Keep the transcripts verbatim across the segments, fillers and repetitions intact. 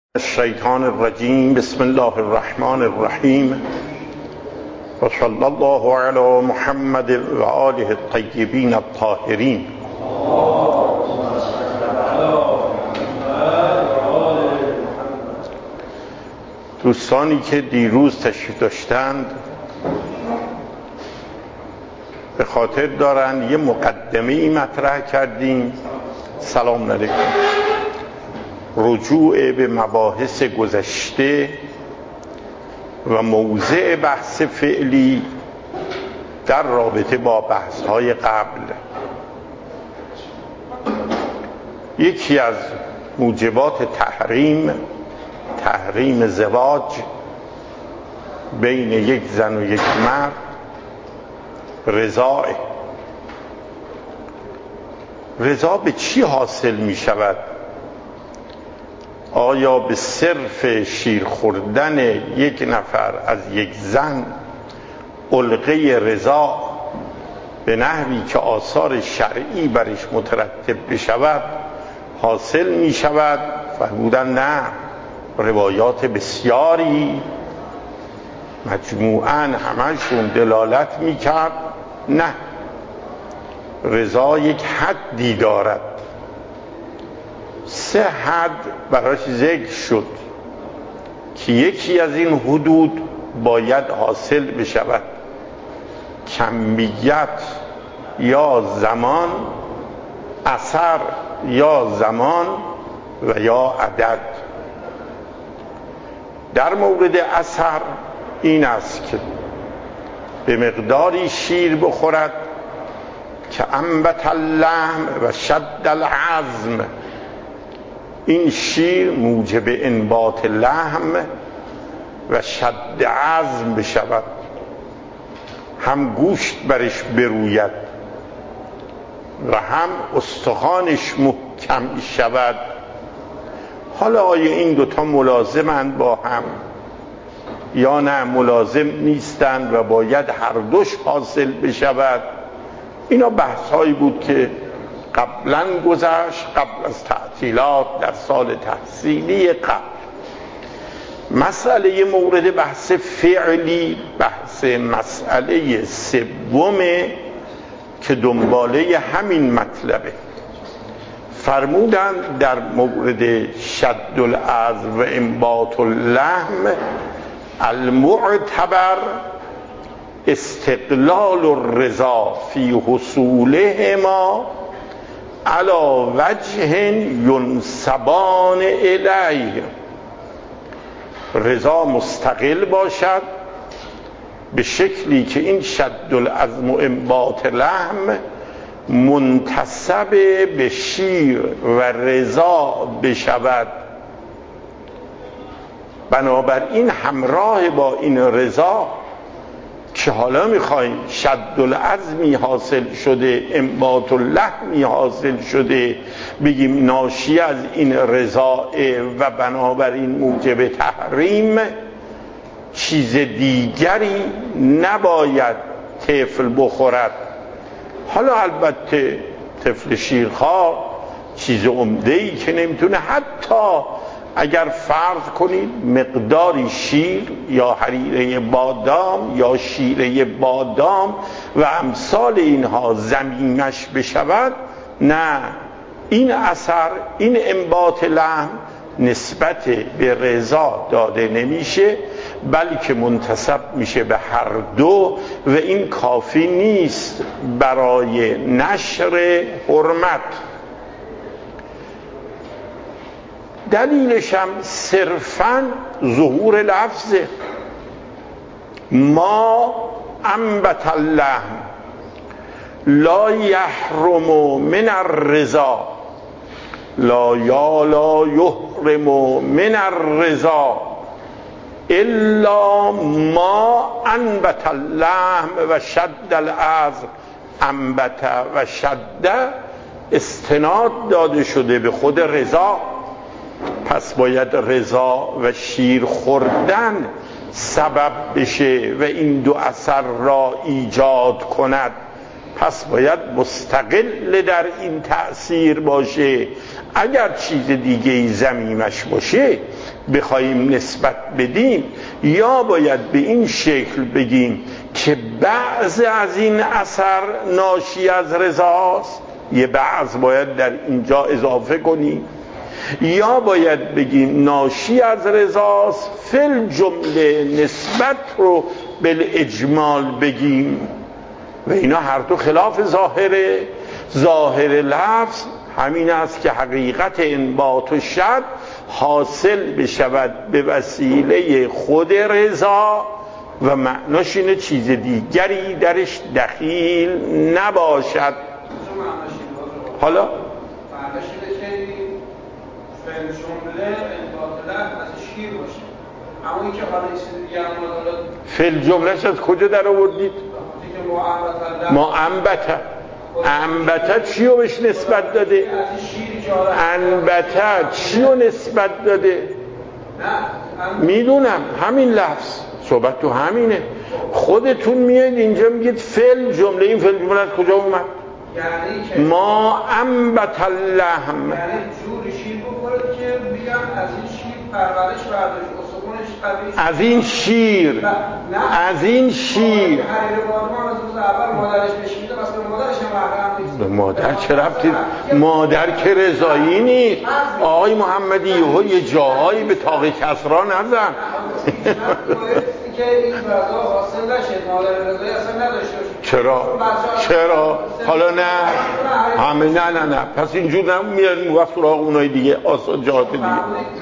الشیطان الرجیم. بسم الله الرحمن الرحیم و صلی الله علی محمد و آله الطیبین الطاهرین. دوستانی که دیروز تشریف داشتند به خاطر دارند یه مقدمه‌ای مطرح کردیم. سلام علیکم. رجوع به مباحث گذشته و موضع بحث فعلی در رابطه با بحث‌های قبل. یکی از موجبات تحریم تحریم زواج بین یک زن و یک مرد رضا. رضا به چی حاصل می شود؟ آیا به صرف شیر خوردن یک نفر از یک زن علقه رضا به نحوی که آثار شرعی برش مترتب بشود حاصل می شود؟ فرمودن نه، روایات بسیاری مجموعاً همشون دلالت می کرد نه، رضا یک حدی دارد. سه حد براش ذکر شد که یکی از این حدود باید حاصل بشود: کمیت یا زمان، اثر یا زمان و یا عدد. در مورد اثر این است که به مقداری شیر بخورد که انبت اللحم و شد العظم، این شیر موجب انبات لحم و شد عظم بشود، هم گوشت برش بروید و هم استخوانش محکم شود. حالا آیا این دوتا ملازمند با هم یا نه ملازم نیستند و باید هر دوش حاصل بشود؟ اینا بحث هایی بود که قبلا گذشت، قبل از تعطیلات در سال تحصیلی قبل. مسئله مورد بحث فعلی بحث مسئله سومه که دنباله همین مطلبه. فرمودند در مورد شد العظم و انبات اللحم المعتبر استقلال الرضا فی حصولهما علی وجه ینسبان الیه. رضا مستقل باشد به شکلی که این شد العظم و انبات لحم منتسب به شیر و رضا بشود. بنابراین همراه با این رضا که حالا میخوایم شد العظمی حاصل شده، انبات اللحمی حاصل شده، بگیم ناشی از این رضا و بنابراین موجب تحریم، چیز دیگری نباید طفل بخورد. حالا البته طفل شیرخوار چیز عمده‌ای که نمیتونه، حتی اگر فرض کنید مقداری شیر یا حریره بادام یا شیره بادام و امثال اینها زمینش بشود، نه، این اثر، این انبات لحم نسبت به رضا داده نمیشه، بلکه منتسب میشه به هر دو و این کافی نیست برای نشر حرمت. دلیلش هم صرفاً ظهور لفظه. ما انبت اللحم لا یحرم من الرضا لا یا لا یحرم من الرضا الا ما انبت اللحم و شد العظم. انبت و شد استناد داده شده به خود رضا، پس باید رضا و شیر خوردن سبب بشه و این دو اثر را ایجاد کند. پس باید مستقل در این تأثیر باشه. اگر چیز دیگه ای ضمیمش باشه بخوایم نسبت بدیم، یا باید به این شکل بگیم که بعض از این اثر ناشی از رضاست، یه بعض باید در اینجا اضافه کنیم، یا باید بگیم ناشی از رضاست فل جمله نسبت رو بالاجمال بگیم. و اینا هر دو خلاف ظاهره. ظاهر لفظ همین است که حقیقت انبات و شد حاصل بشود به وسیله خود رضا و معناش اینه چیز دیگری درش دخیل نباشد. حالا معناش اینه که فعل جمله انبات لفظ از شیر باشه، اما این که حالا این چیز دیگه هم فعل جملهش از کجا در آوردید؟ ما انبته انبته چی رو بهش نسبت داده؟ انبته چی رو نسبت داده؟ میدونم همین لفظ، صحبت تو همینه. خودتون میاد اینجا میگید فعل جمله، این فعل جمله از کجا اومد؟ یعنی ما انبت اللحم، یعنی جور شیر بخورد که بگم از این شیر پرورش برداشت، از این شیر از این شیر به مادر چه ربطی؟ مادر که رضایی نیست. آقای محمدی یه جاهایی به تاق کسرا نزن چرا؟ چرا؟ حالا نه همه نه نه نه پس اینجور نه میرن وقت سراغ اونای دیگه آسان جهات دیگه.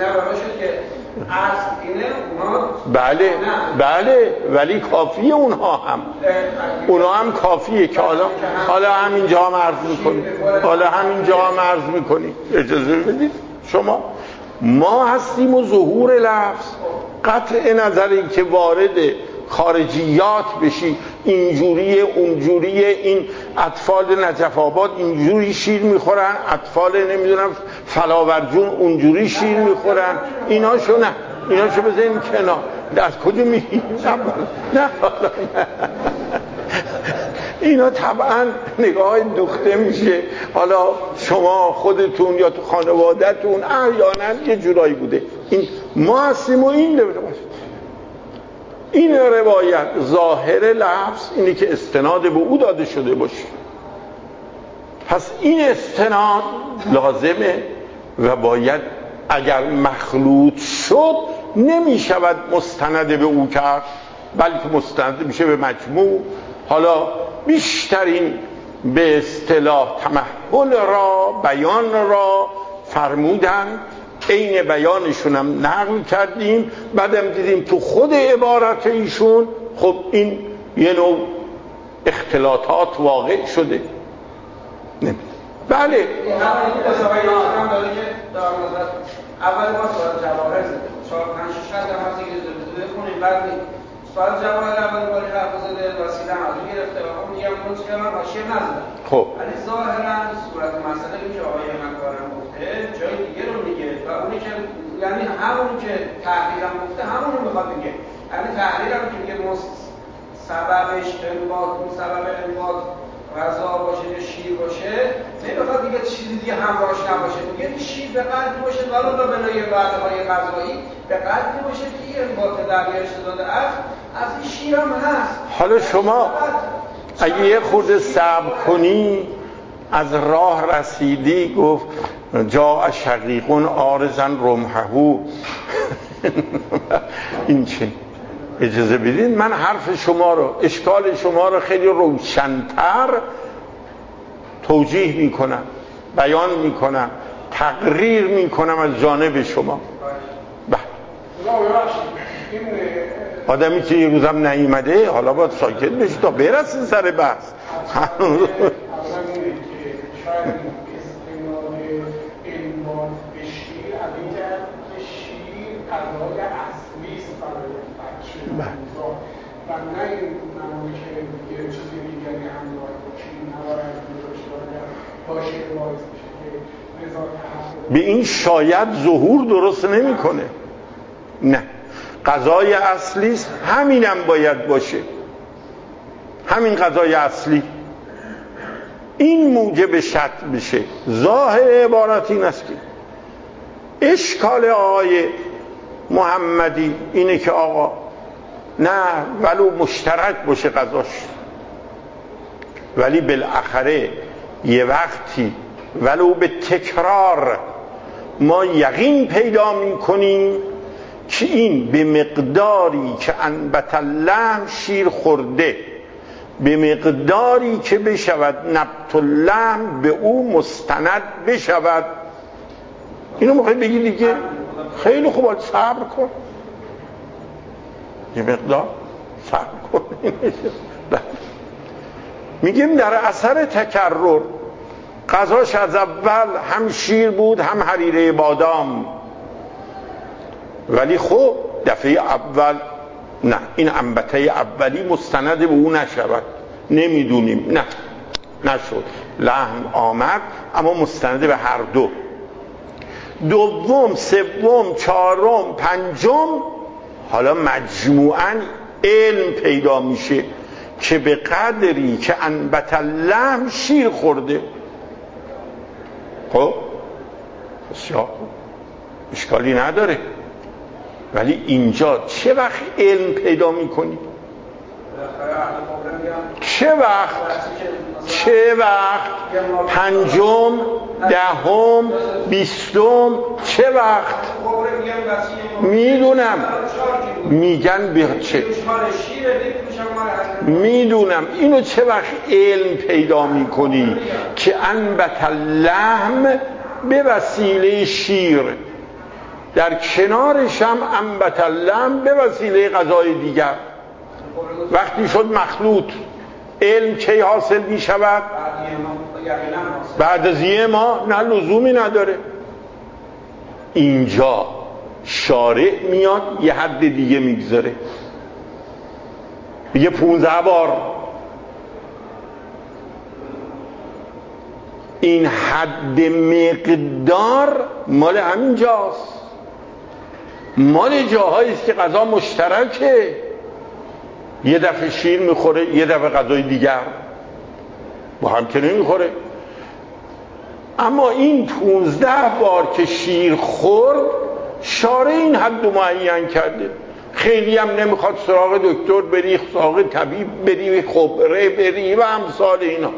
بله بله ولی کافیه اونها هم اونها هم کافیه که حالا حالا همینجا هم عرض میکنی حالا همینجا هم عرض میکنی اجازه بدید شما. ما هستیم و ظهور لفظ قطع نظری که وارد خارجیات بشی، اینجوریه اونجوریه، این اطفال نجف آباد اینجوری شیر میخورن، اطفال نمیدونم فلاورجون اونجوری شیر میخورن، ایناشو نه ایناشو بذاریم کنار. از کجا میگی؟ نه نه اینا طبعا نگاه دخته میشه. حالا شما خودتون یا تو خانوادهتون احیانا یه جورایی بوده. این ما هستیم و این روایت این روایت ظاهر لفظ اینی که استناد به او داده شده باشه. پس این استناد لازمه و باید اگر مخلوط شد نمی شود مستند به او کرد، بلکه مستند میشه به مجموع. حالا بیشترین به اصطلاح تمحل را بیان را فرمودن، عین بیانشون هم نقل کردیم، بعدم دیدیم تو خود عبارت ایشون خب این یه نوع اختلاطات واقع شده. نه بله اول ما سوال جواهر زده چهار پنج شش تا هم دیگه بخونیم، بعد سوال جواهر اول بار حرف زده وسیله هم از اون گرفته و اون میگم اون که من حاشیه نزدم. خب ولی ظاهرا صورت مسئله این که آقای مکارم گفته جای دیگه رو میگه و اونی که یعنی همون که تحلیلم گفته همون رو میخواد بگه. یعنی تحلیلم که میگه سببش انبات اون سبب انبات غذا باشه یا شیر باشه نمیخواد دیگه چیزی دیگه همراهش نباشه، میگه شیر به قدری باشه ولو به بنای وعده‌های غذایی به قدری باشه که این انبات دریاش داده است از این شیر هم هست. حالا شما اگه یه خورده صبر کنی از راه رسیدی گفت جا شقیقون آرزن رمحهو این چه؟ اجازه بدین من حرف شما رو اشکال شما رو خیلی روشن‌تر توجیه میکنم، بیان میکنم، تقریر میکنم از جانب شما. بله آدمی که یه روزم نیامده حالا باید ساکت بشه تا برسه سر بحث. و نه این معنی که یه چیزی دیگری همراه باشه نباید باشه باعث میشه که رضا تحقق به این شاید ظهور درست نمیکنه. نه قضای اصلی است، همینم باید باشه، همین قضای اصلی این موجب شط بشه. ظاهر عبارت این است که اشکال آقای محمدی اینه که آقا نه ولو مشترک باشه قضاش، ولی بالاخره یه وقتی ولو به تکرار ما یقین پیدا میکنیم که این به مقداری که انبت اللحم شیر خورده، به مقداری که بشود نبت اللحم به او مستند بشود. اینو میخوای بگی دیگه؟ خیلی خوب، صبر کن، یه مقدار صبر کن. میگیم در اثر تکرر غذاش از اول هم شیر بود هم حریره بادام، ولی خب دفعه اول نه، این انبته اولی مستند به او نشود، نمیدونیم، نه نشد، لحم آمد اما مستند به هر دو. دوم، سوم، چهارم، پنجم، حالا مجموعاً علم پیدا میشه که به قدری که انبت اللحم شیر خورده. خب بسیار اشکالی نداره، ولی اینجا چه وقت علم پیدا میکنی؟ چه وقت؟ چه وقت؟ پنجم، دهم، بیستم، چه وقت؟ میدونم میگن به چه؟ میدونم اینو چه وقت علم پیدا میکنی که انبت اللحم به وسیله شیر، در کنارش هم انبت اللحم به وسیله غذای دیگر. وقتی شد مخلوط، علم کی حاصل می شود؟ بعد از یه ماه، نه لزومی نداره. اینجا شارع میاد یه حد دیگه میگذاره، یه پونزده بار. این حد مقدار مال همینجاست، مال جاهایی است که غذا مشترکه، یه دفعه شیر میخوره یه دفعه غذای دیگر با هم که نمیخوره. اما این پونزده بار که شیر خورد شارع این حد معین کرده. خیلی هم نمیخواد سراغ دکتر بری، سراغ طبیب بری، خبره بری و امثال اینا.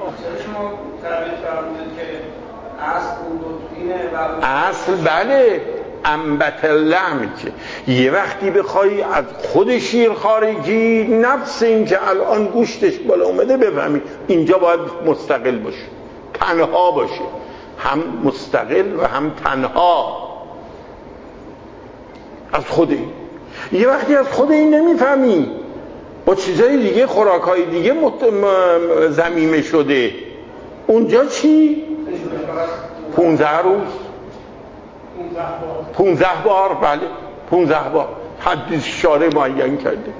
اصل بله انبت اللحم که یه وقتی بخوای از خود شیر خارجی، نفس این که الان گوشتش بالا اومده بفهمی اینجا باید مستقل باشه، تنها باشه، هم مستقل و هم تنها از خود این. یه وقتی از خود این نمیفهمی، با چیزای دیگه، خوراکای دیگه ضمیمه شده، اونجا چی؟ پونزده روز، پونزده بار، بله پونزده بار حدیث شارع معین کرده.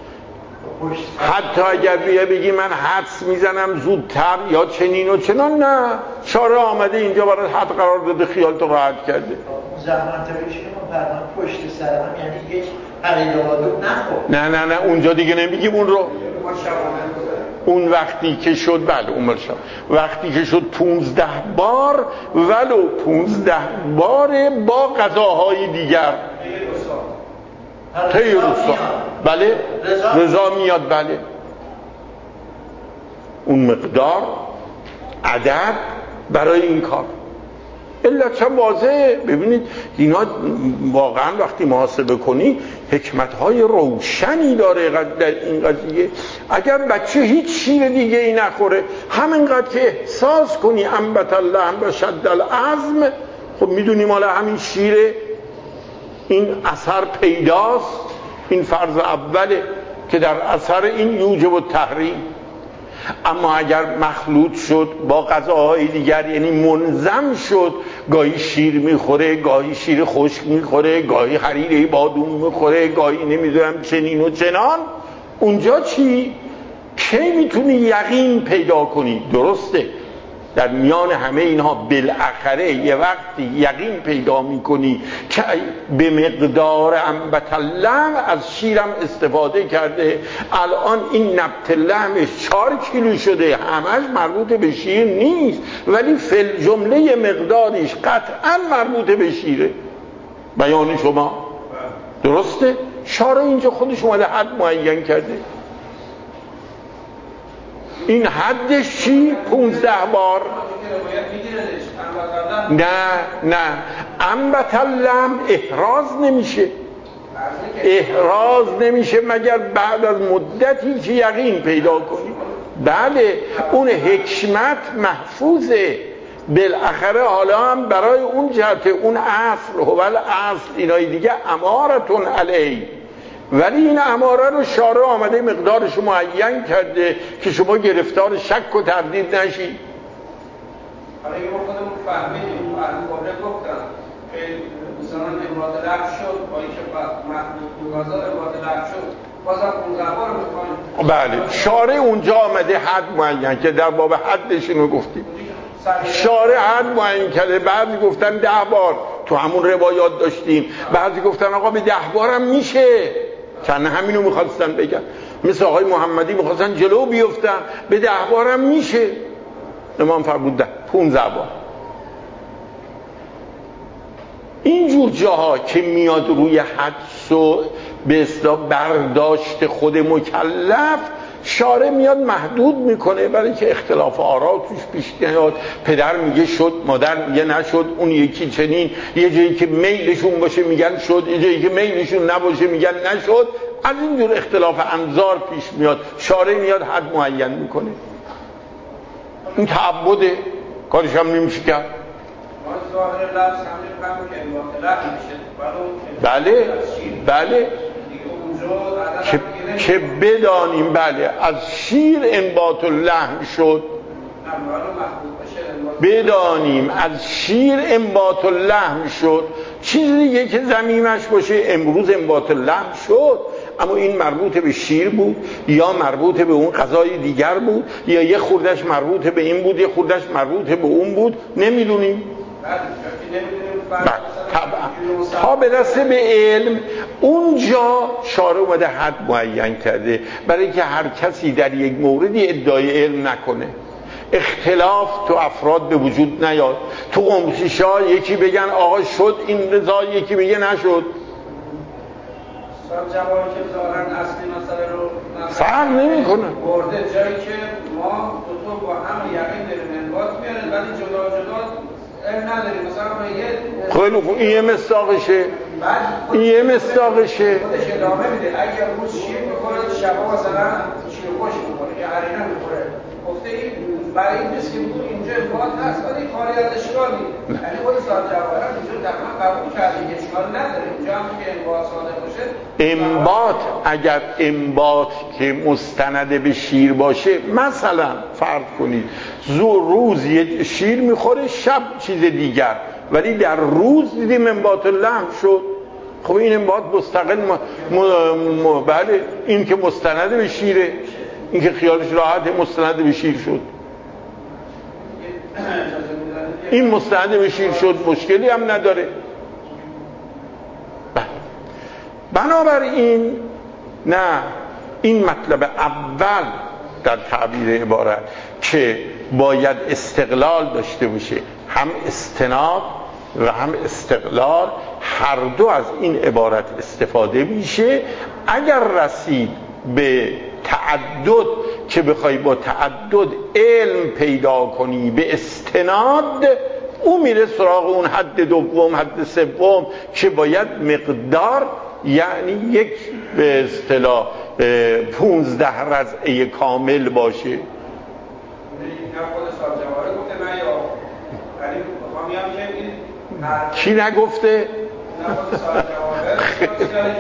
حتی اگر بیه بگی من حدس میزنم زودتر یا چنین و چنان، نه، شارع آمده اینجا برای حد قرار داده، خیالتو راحت کرده. زحمتش که فرمان پشت سر هم، یعنی یک حریره بادام نخورد. نه نه نه اونجا دیگه نمیگیم اون رو. اون وقتی که شد، بله اون شد وقتی که شد پونزده بار، ولو پونزده بار با غذاهای دیگر طی روستا، بله رضا میاد، بله اون مقدار عدد برای این کار. علت چه واضحه. ببینید اینا واقعا وقتی محاسبه کنی حکمت‌های روشنی داره در این قضیه. اگر بچه هیچ شیر دیگه ای نخوره، همینقدر که احساس کنی انبت اللحم و شد العظم، خب میدونی مال همین شیره، این اثر پیداست. این فرض اوله که در اثر این یوجب التحریم. اما اگر مخلوط شد با غذاهای دیگر، یعنی منظم شد، گاهی شیر میخوره، گاهی شیر خشک میخوره، گاهی حریره بادوم میخوره، گاهی نمیدونم چنین و چنان، اونجا چی؟ کی میتونی یقین پیدا کنی؟ درسته در میان همه اینها بالاخره یه وقتی یقین پیدا میکنی که به مقدار انبت اللحم از شیرم استفاده کرده، الان این نبت لحمش چهار کیلو شده، همش مربوط به شیر نیست ولی فل جمله مقدارش قطعا مربوط به شیره. بیان شما درسته؟ شارع اینجا خودش اومده حد معین کرده. این حدش چی؟ پونزده بار. نه نه انبت اللحم احراز نمیشه، احراز نمیشه مگر بعد از مدتی که یقین پیدا کنی. بله اون حکمت محفوظه بالاخره، حالا هم برای اون جهت اون اصل هو اصل اینای دیگه امارتون علی، ولی این اماره رو شارع آمده مقدارش معین کرده که شما گرفتار شک و تردید نشید. حالا یه ما خودمون فهمیدیم و از قبله گفتم که مثلا امراض لغو شد با اینکه مقدار امراض لغو شد بازم پونزده بار میخوایم. بله شارع اونجا آمده حد معین که در باب حدش اینو گفتیم، شارع حد معین کرده. بعضی گفتن ده بار، تو همون روایات داشتیم. بعضی گفتن آقا به ده بارم میشه، چند همینو میخواستن بگن، مثل آقای محمدی میخواستن جلو بیفتن، به ده بارم میشه. امام فرمود ده پونزده بار. اینجور جاها که میاد روی حدس و به اصطلاح برداشت خود مکلف، شارع میاد محدود میکنه برای که اختلاف آرا توش پیش نیاد. پدر میگه شد، مادر میگه نشد، اون یکی چنین، یه جایی که میلشون باشه میگن شد، یه جایی که میلشون نباشه میگن نشد. از اینجور اختلاف انظار پیش میاد، شارع میاد حد معین میکنه. این تعبده، کارش هم نمیشه کرد. بله بله که, که بدانیم بله از شیر انبات اللحم شد، بدانیم از شیر انبات اللحم شد. چیز دیگه که زمیمش باشه امروز انبات اللحم شد، اما این مربوط به شیر بود یا مربوط به اون غذای دیگر بود یا یه خوردش مربوط به این بود یه خوردش مربوط به اون بود، نمیدونیم. طبعا تا برسه به علم اونجا شارع اومده حد معین کرده برای که هر کسی در یک موردی ادعای علم نکنه، اختلاف تو افراد به وجود نیاد. تو قمشیشا یکی بگن آقا شد این رضا، یکی بگه نشد. سال جوابی که دارن اصلی مسئله رو فرق نمی کنه برده جایی که ما دو تا با هم یقین داریم انبات میارن ولی جدا جدا علم نداریم. مثلا خیلی خوب این یه مصداقشه، این یه مصداقشه. خودش ادامه میده اگر روز شیر میخوره شبا مثلا شیر خوش میخوره یا حرینا میخوره، گفته این برای این نیست که اینجا انبات هست ولی خالی از اشکال نیست. یعنی خود صاحب جواهر اینجا تقریبا قبول کرده که اشکال نداره. اینجا هم که انبات صادق باشه، انبات اگر انبات که مستند به شیر باشه، مثلا فرض کنید روز یه شیر میخوره شب چیز دیگر، ولی در روز دیدیم انبات لحم شد، خب این انبات مستقل م... م... م... بله این که مستند به شیره، این که خیالش راحت مستند به شیر شد، این مستند به شیر شد مشکلی هم نداره. بنابراین نه، این مطلب اول در تعبیر عبارت که باید استقلال داشته باشه، هم استناد و هم استقلال، هر دو از این عبارت استفاده میشه. اگر رسید به تعدد که بخوای با تعدد علم پیدا کنی به استناد، او میره سراغ اون حد دوم، حد سوم که باید مقدار، یعنی یک به اصطلاح پونزده رضعه کامل باشه. نه خود صاحب جواهر گفته نه یا ولی بخوام میام که این کی نگفته؟ نه خود صاحب جواهر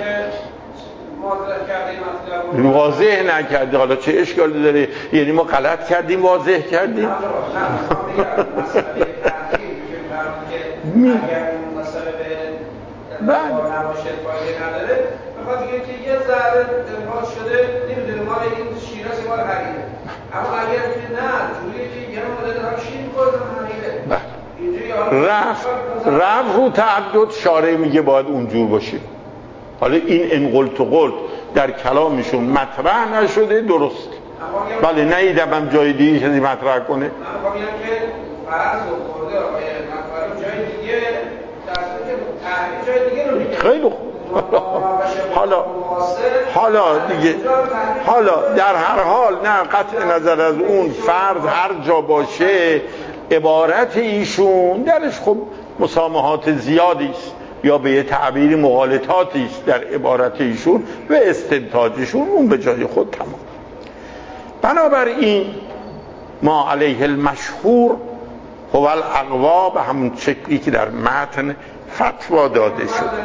که واضح نکرده. حالا چه اشکالی داره؟ یعنی ما غلط کردیم واضح کردیم؟ نه نه مسئله تحقیق که اگر مسئله به نباشه فایده نداره، بخاطر اینکه یه ذره انبات شده نمیدونه ما این شیراز ما حقیقه. اما اگر که نه جوریه که یه مورد رفت رفت رو تعدد شارع میگه باید اونجور باشه. حالا این انقلت و قلت در کلامشون مطرح نشده، درست. بله نیدم هم جای دیگه کسی مطرح کنه. من میگم که فرض و خورده آقای مطرح جای دیگه در جای دیگه رو میگه. خیلی خوب. حالا حالا دیگه حالا در هر حال نه قطع نظر از اون فرض هر جا باشه، عبارت ایشون درش خب مسامحات زیادی است یا به یه تعبیری مغالطاتی است در عبارت ایشون و استنتاجشون، اون به جای خود تمام. بنابراین ما علیه المشهور هو الاقوا به همون شکلی که در متن فتوا داده شد. چی جایی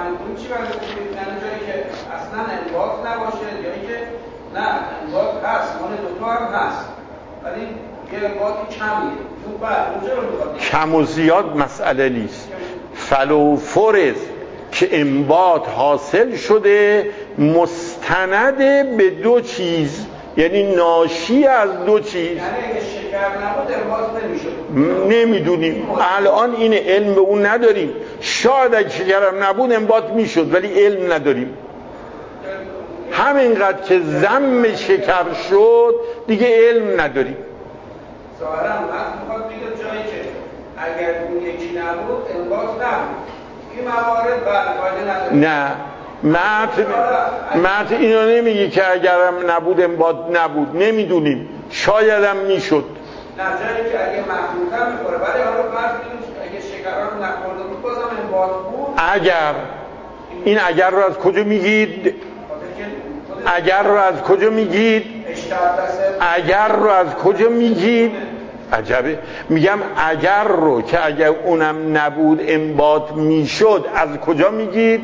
که اصلا انباط نباشه یا اینکه نه انباط هست، مال دوتا هم هست ولی یه انباطی کمیه، تو بعد اونجا رو میخواد کم و زیاد مسئله نیست. فلو فرض که انباط حاصل شده مستند به دو چیز، یعنی ناشی از دو چیز، یعنی اگه شکر نبود انباط نمیشد. نمیدونیم الان این علم به اون نداریم. شاید اگه شکرم نبود انباط میشد ولی علم نداریم. همینقدر که ضم شکر شد دیگه علم نداریم. ظاهرا من میخواد بگم جایی که اگر اون یکی نبود انباط نبود، این موارد بعد فایده نداره. نه متن متن اینو نمیگه که اگرم نبود انباط نبود، نمیدونیم شایدم میشد. نه جایی که اگه مخلوطه میخوره ولی حالا فرض کنید اگه شکر رو نخورده بود بازم انباط بود. اگر این اگر رو از کجا میگید؟ اگر رو از کجا میگید؟ اگر رو از کجا میگید؟ عجبه. میگم اگر رو که اگر اونم نبود انباط میشد از کجا میگید؟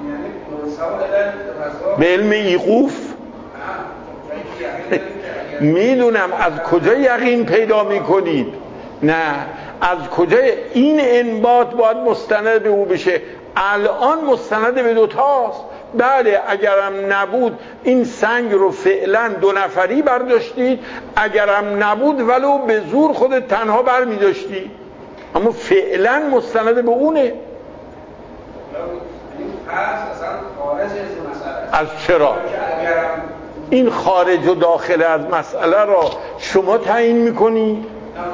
به علم ایقوف. میدونم از کجا یقین پیدا میکنید؟ نه از کجا این انباط باید مستند به او بشه. الان مستند به دوتاست. بله اگرم نبود این سنگ رو فعلا دو نفری برداشتید، اگرم نبود ولو به زور خودت تنها بر می داشتی، اما فعلا مستند به اونه. از چرا؟ این خارج و داخل از مسئله را شما تعیین میکنی؟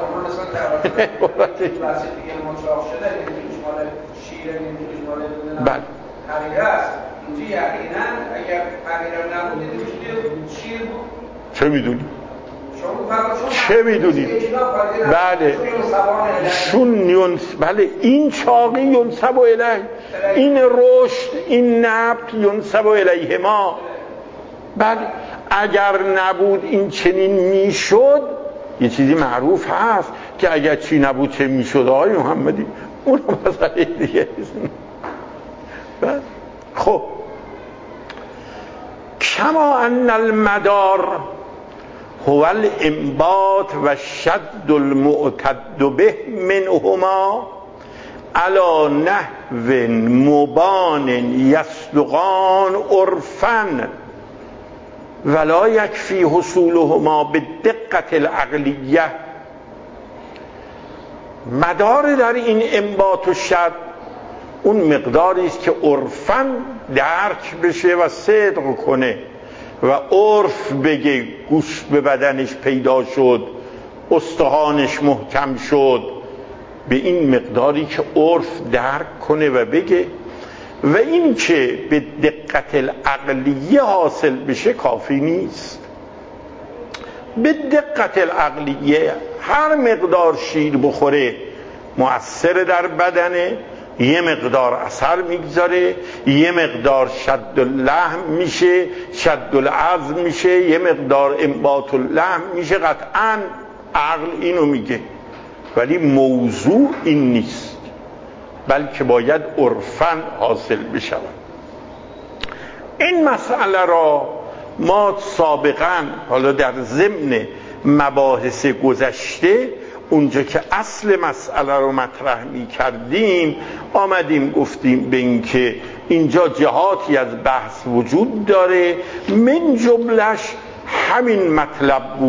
بله اینجا یقینا اگر پنیرم نبود شیر بود. چه میدونی؟ چه میدونی؟ بله شون یونس، بله این چاقی ینسب الیه، این رشد این نبت ینسب الیه ما. بله اگر نبود این چنین میشد. یه چیزی معروف هست که اگر چی نبود چه میشد آقای محمدی، اون مسئله دیگه است. بله خب کما ان المدار هو الانبات و شد المعتد به منهما على نحو مبان یصدقان عرفا ولا یکفی حصولهما بالدقت العقلیه. مدار در این انبات و شد اون مقداری است که عرفاً درک بشه و صدق کنه و عرف بگه گوشت به بدنش پیدا شد، استخوانش محکم شد، به این مقداری که عرف درک کنه و بگه. و این که به دقت العقلیه حاصل بشه کافی نیست. به دقت العقلیه هر مقدار شیر بخوره مؤثر در بدنه، یه مقدار اثر میگذاره، یه مقدار شد اللحم میشه، شد العظم میشه، یه مقدار انبات اللحم میشه. قطعاً عقل اینو میگه، ولی موضوع این نیست، بلکه باید عرفاً حاصل بشود. این مسئله را ما سابقاً حالا در ضمن مباحث گذشته اونجا که اصل مسئله رو مطرح می کردیم آمدیم گفتیم به این که اینجا جهاتی از بحث وجود داره، من جملش همین مطلب بود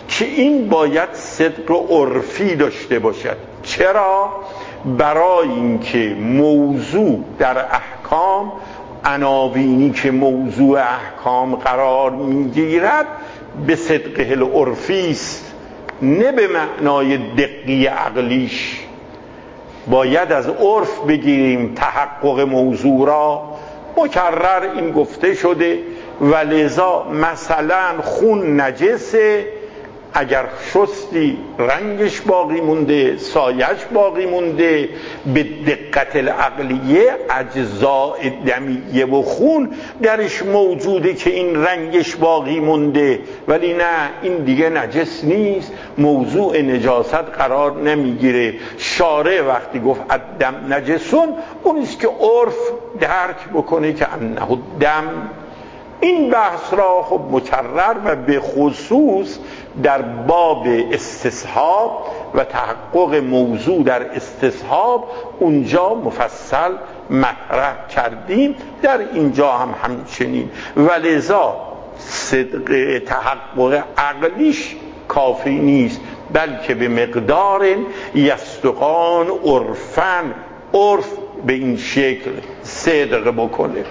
که این باید صدق عرفی داشته باشد. چرا؟ برای اینکه موضوع در احکام، عناوینی که موضوع احکام قرار میگیرد به صدق العرفی است، نه به معنای دقی عقلیش. باید از عرف بگیریم تحقق موضوع را. مکرر این گفته شده و لذا مثلا خون نجسه، اگر شستی رنگش باقی مونده، سایش باقی مونده، به دقت العقلیه اجزاء دمیه و خون درش موجوده که این رنگش باقی مونده، ولی نه این دیگه نجس نیست، موضوع نجاست قرار نمیگیره. شارع وقتی گفت الدم نجسون، اونیست که عرف درک بکنه که انه دم. این بحث را خب مکرر و به خصوص در باب استصحاب و تحقق موضوع در استصحاب اونجا مفصل مطرح کردیم، در اینجا هم همچنین. ولذا صدق تحقق عقلیش کافی نیست، بلکه به مقدار یستقان عرفن، عرف به این شکل صدق بکنه.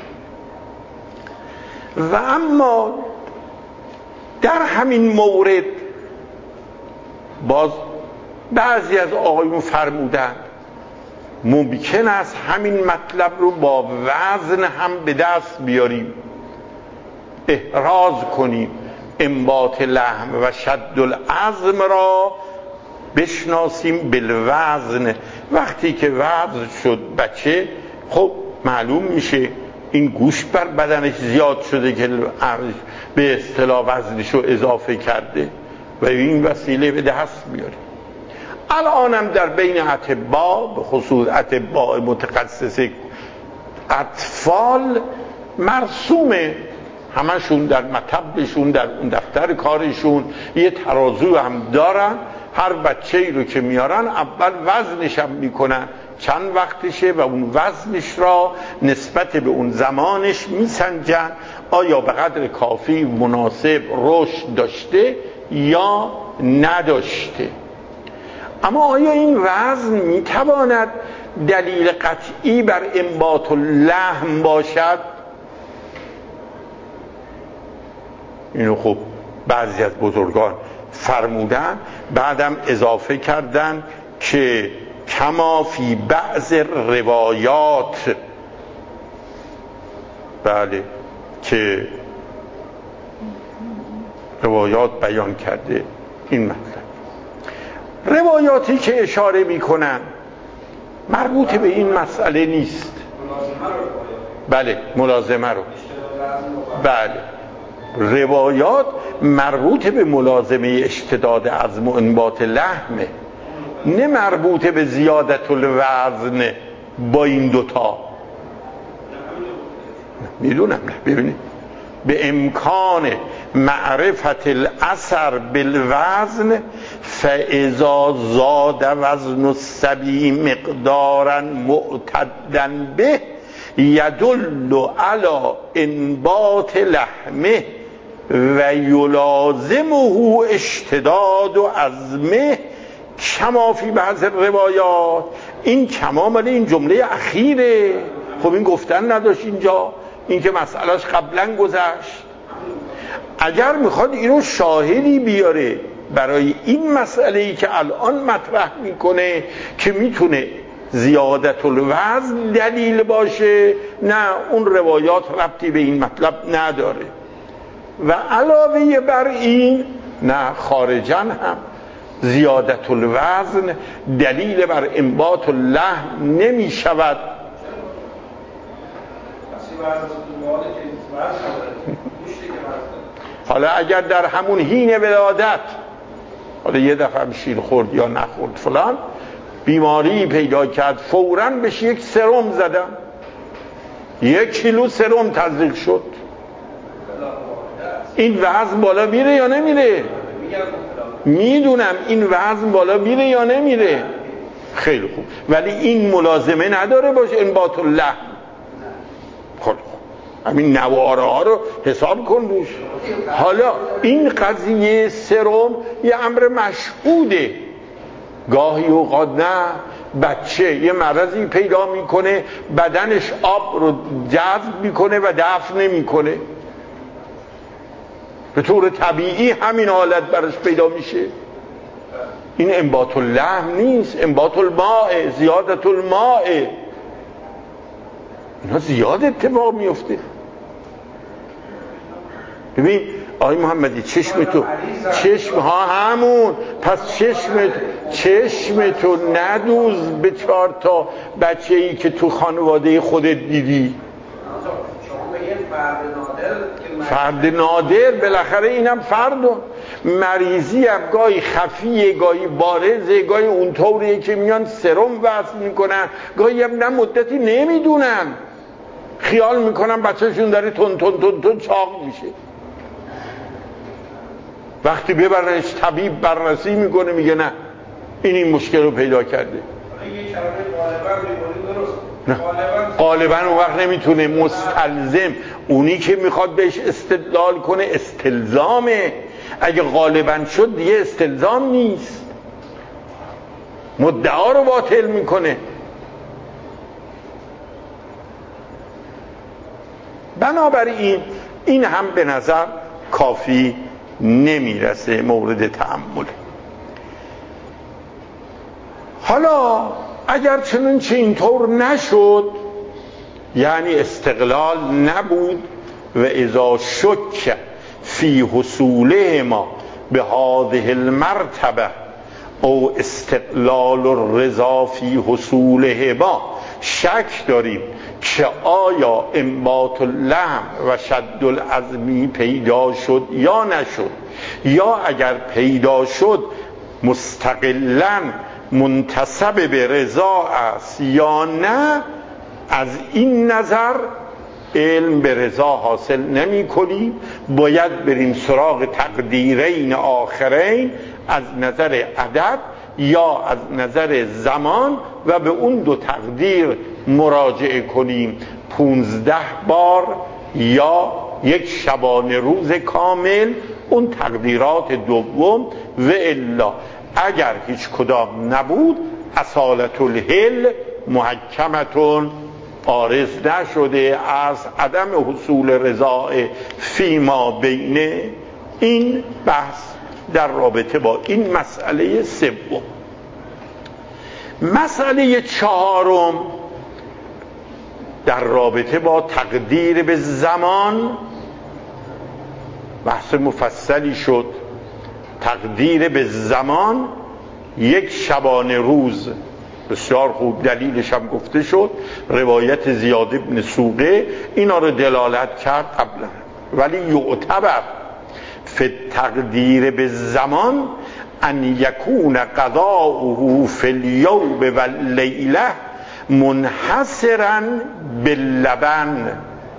و اما در همین مورد باز بعضی از آقایون فرمودند ممکن است همین مطلب رو با وزن هم به دست بیاریم، احراز کنیم، انبات لحم و شد العظم را بشناسیم بالوزن. وقتی که وزن شد بچه، خب معلوم میشه این گوشت بر بدنش زیاد شده که به اصطلاح وزنش رو اضافه کرده و این وسیله به دست میاره. الانم در بین اطباء، به خصوص اطباء متخصص اطفال، مرسومه، همشون در مطبشون، در اون دفتر کارشون یه ترازو هم دارن. هر بچه‌ای رو که میارن اول وزنش هم میکنن چند وقتشه و اون وزنش را نسبت به اون زمانش میسنجن، آیا به قدر کافی مناسب رشد داشته یا نداشته. اما آیا این وزن میتواند دلیل قطعی بر انبات اللحم باشد؟ اینو خب بعضی از بزرگان فرمودن، بعدم اضافه کردن که کما فی بعض روایات، بله، که روایات بیان کرده این مطلب. روایاتی که اشاره میکنن مربوط به این مسئله نیست. بله، ملازمه رو، بله، روایات مربوط به ملازمه اشتداد عظم و انبات لحمه، نه مربوط به زیادت الوزن با این دوتا. میدونم، نه ببینید، به امکان معرفت الاثر بالوزن فاذا زاد وزن الصبی مقدارا معتدا به یدل علی انبات لحمه و یلازمه اشتداد و عظمه کما فی بعض روایات. این کما مالی این جمله اخیره، خب این گفتن نداشت اینجا، این که مسئلهش قبلا گذشت. اگر میخواد اینو شاهدی بیاره برای این مسئله ای که الان مطرح میکنه که میتونه زیادت الوزن دلیل باشه، نه، اون روایات ربطی به این مطلب نداره. و علاوه بر این، نه، خارجاً هم زیادت الوزن دلیل بر انبات اللحم نمی شود. حالا اگر در همون حین ولادت، حالا یه دفعه هم شیر خورد یا نخورد فلان، بیماری پیدا کرد، فوراً بهش یک سرم زدم، یک کیلو سرم تزریق شد، این وزن بالا میره یا نمیره؟ میدونم این وزن بالا میره یا نمیره. خیلی خوب، ولی این ملازمه نداره باشه انبات اللحم. خب همین نواره ها رو حساب کن روش. حالا این قضیه سرم یه امر مشهوده، گاهی اوقات نه بچه یه مرضی پیدا میکنه بدنش آب رو جذب میکنه و دفع نمیکنه، به طور طبیعی همین حالت براش پیدا میشه. این انبات اللحم نیست، انبات الماء، زیادت الماء، اینا زیاد اتفاق میفته. ببین آقای محمدی چشم تو چشم ها همون پس چشم چشم تو ندوز به چهار تا بچه ای که تو خانواده خودت دیدی. فرد نادر بالاخره اینم فرد، مریضی هم گاهی خفیه گاهی بارزه، گاهی اونطوریه که میان سرم وصل میکنن، گاهی هم نه مدتی نمیدونن، خیال میکنن بچهشون داره تون تون تون تون چاق میشه. وقتی ببرنش طبیب بررسی میکنه میگه نه این این مشکل رو پیدا کرده. غالبا اون وقت نمیتونه، مستلزم اونی که میخواد بهش استدلال کنه استلزامه، اگه غالبا شد دیگه استلزام نیست، مدعا رو باطل میکنه. بنابراین این هم به نظر کافی نمیرسه مورد تأمل. حالا اگر چنانچه اینطور نشد، یعنی استقلال نبود و اذا شک فی حصوله ما به هذه المرتبه او استقلال الرضا فی حصوله ما، شک داریم که آیا انبات اللحم و شد العظمی پیدا شد یا نشد، یا اگر پیدا شد مستقلاً منتسب به رضا است یا نه، از این نظر علم به رضا حاصل نمی کنیم، باید بریم سراغ تقدیرین آخرین از نظر عدد یا از نظر زمان و به اون دو تقدیر مراجعه کنیم، پونزده بار یا یک شبانه روز کامل، اون تقدیرات دوم. و الا اگر هیچ کدام نبود اصالت الحل محکمتون عارض نشده از عدم حصول رضا فیما بینه. این بحث در رابطه با این مسئله سوم. مسئله چهارم در رابطه با تقدیر به زمان بحث مفصلی شد. تقدیر به زمان یک شبانه روز، بسیار خوب دلیلش هم گفته شد، روایت زیاد ابن سوقه اینا رو دلالت کرد قبلا. ولی یعتبر فی تقدیر به زمان ان یکون قضاؤه فی الیوم و اللیله منحصرا باللبن.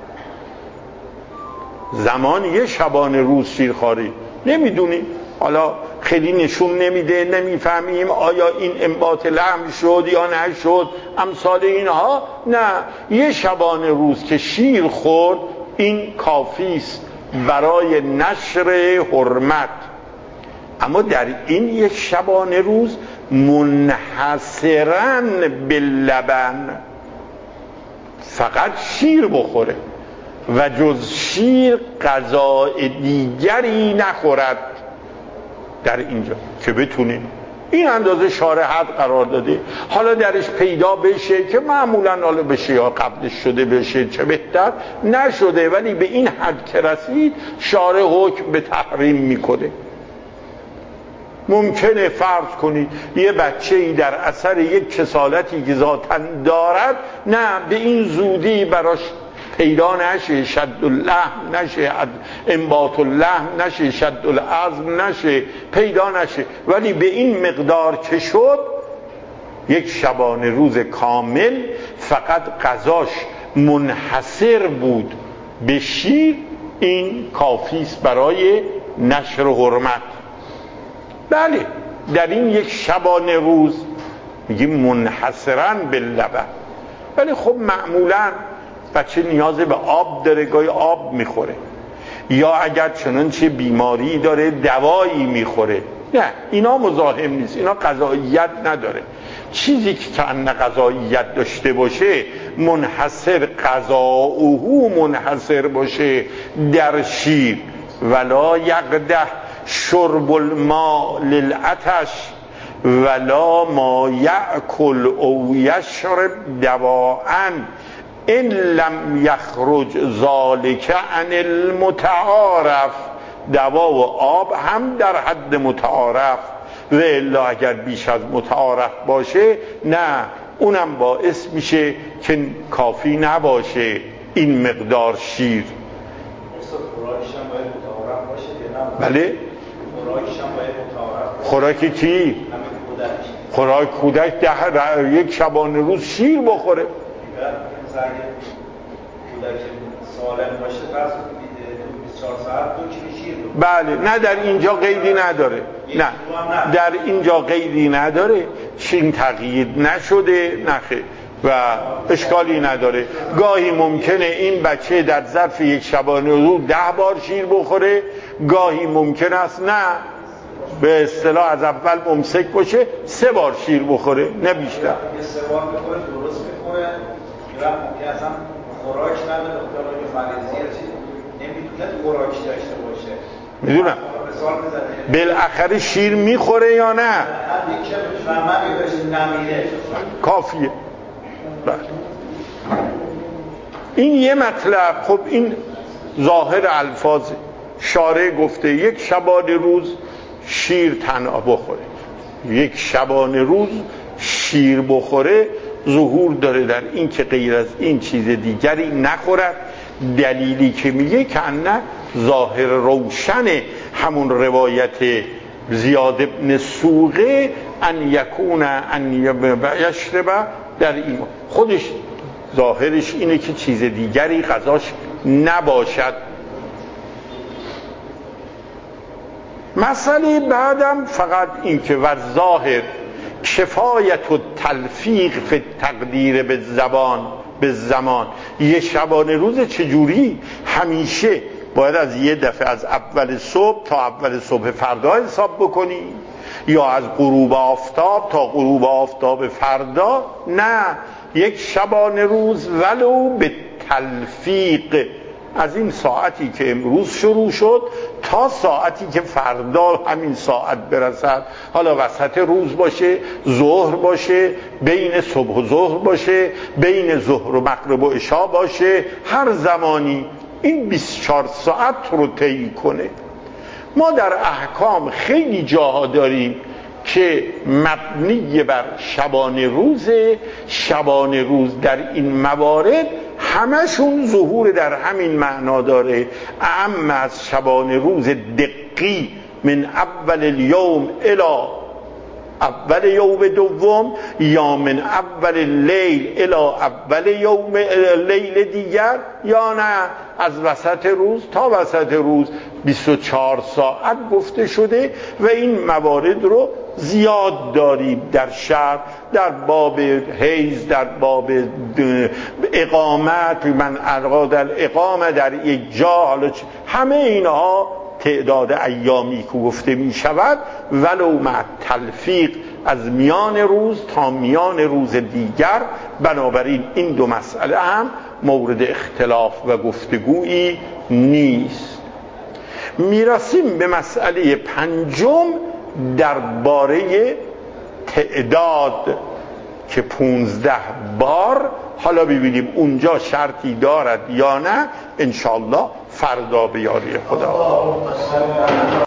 زمان یه شبانه روز شیرخواری نمیدونیم، حالا خیلی نشون نمیده، نمیفهمیم آیا این انبات لحم شد یا نشد، امثال اینها. نه، یه شبانه روز که شیر خورد این کافی است برای نشر حرمت. اما در این یک شبانه روز منحصراً باللبن، فقط شیر بخوره و جز شیر غذای دیگری نخورد در اینجا که بتونیم. این اندازه شارع حد قرار داده. حالا درش پیدا بشه که معمولا حالا بشه یا قبلش شده بشه چه بهتر، نشده ولی به این حد که رسید شارع حکم به تحریم میکنه. ممکنه فرض کنید یه بچه‌ای در اثر یک کسالتی که ذاتاً دارد، نه به این زودی براش پیدا نشه، شد اللحم نشه، انبات اللحم نشه، شد العظم نشه، پیدا نشه، ولی به این مقدار که شد یک شبانه روز کامل فقط غذاش منحصر بود به شیر، این کافی است برای نشر حرمت. بله در این یک شبانه روز میگیم منحصراً باللبن، ولی خب معمولاً بچه نیاز به آب داره، گاهی آب میخوره. یا اگر چنانچه بیماری داره دوایی میخوره. نه، اینا مزاحم نیست، اینا قضاییت نداره. چیزی که کأن قضاییت داشته باشه منحصر قضاؤه منحصر باشه در شیر. ولا یقده شرب الماء للعطش ولا ما یأکل او یشرب دواء ان لم یخرج ذلک عن المتعارف. دوا و آب هم در حد متعارف، و الا اگر بیش از متعارف باشه نه، اونم باعث میشه که کافی نباشه این مقدار شیر. خوراکش هم باید متعارف باشه یا نه؟ بله؟ خوراکش هم باید متعارف باشه. خوراک کی؟ خوراک کودک ده یک شبانه روز شیر بخوره. مثلا اگه کودک سالم باشه پس بیست و چهار ساعت دو کیلو شیر بخوره. بله، نه در اینجا قیدی نداره. نه در اینجا قیدی نداره، چین تقیید نشده نخه و اشکالی نداره. گاهی ممکنه این بچه در ظرف یک شبانه روز ده بار شیر بخوره، گاهی ممکن است نه، به اصطلاح از اول ممسک باشه سه بار شیر بخوره نه بیشتر. یه سه بار بخوره درست میخوره، یا ممکن اصلا خوراک نداره، خدا رو مریضی یا چیز نمیتونه خوراک داشته باشه. میدونم بالاخره شیر میخوره یا نه؟ کافیه. این یه مطلب. خب این ظاهر الفاظ شارع گفته یک شبانه روز شیر تنها بخوره، یک شبانه روز شیر بخوره ظهور داره در این که غیر از این چیز دیگری نخورد. دلیلی که میگه که نه ظاهر روشن همون روایت زیاد ابن سوقه ان یکون ان یشرب در ایمان، خودش ظاهرش اینه که چیز دیگری غذاش نباشد. مسئله بعدم فقط این که ور ظاهر کفایت و تلفیق فی تقدیر به زبان به زمان. یه شبانه روز چجوری همیشه باید از یه دفعه از اول صبح تا اول صبح فردا حساب بکنی، یا از غروب آفتاب تا غروب آفتاب فردا؟ نه، یک شبانه روز ولو به تلفیق از این ساعتی که امروز شروع شد تا ساعتی که فردا همین ساعت برسد، حالا وسط روز باشه، ظهر باشه، بین صبح و ظهر باشه، بین ظهر و مغرب و عشا باشه، هر زمانی این بیست و چهار ساعت رو طی کنه. ما در احکام خیلی جاها داریم که مبنی بر شبانه روزه. شبانه روز در این موارد همشون ظهور در همین معنا داره. اما از شبانه روز دقی من اول الیوم الی اول یوم دوم، یا من اول لیل الی اول یوم لیل دیگر، یا نه از وسط روز تا وسط روز بیست و چهار ساعت گفته شده. و این موارد رو زیاد داریم در شرع، در باب حیض، در باب اقامت، من اراد الاقامه در یک جا، حالا همه اینها تعداد ایامی که گفته می شود ولو مع تلفیق از میان روز تا میان روز دیگر. بنابراین این دو مسئله هم مورد اختلاف و گفتگویی نیست. میرسیم به مسئله پنجم درباره تعداد که پونزده بار. حالا ببینیم اونجا شرطی دارد یا نه، انشالله فردا به یاری خدا.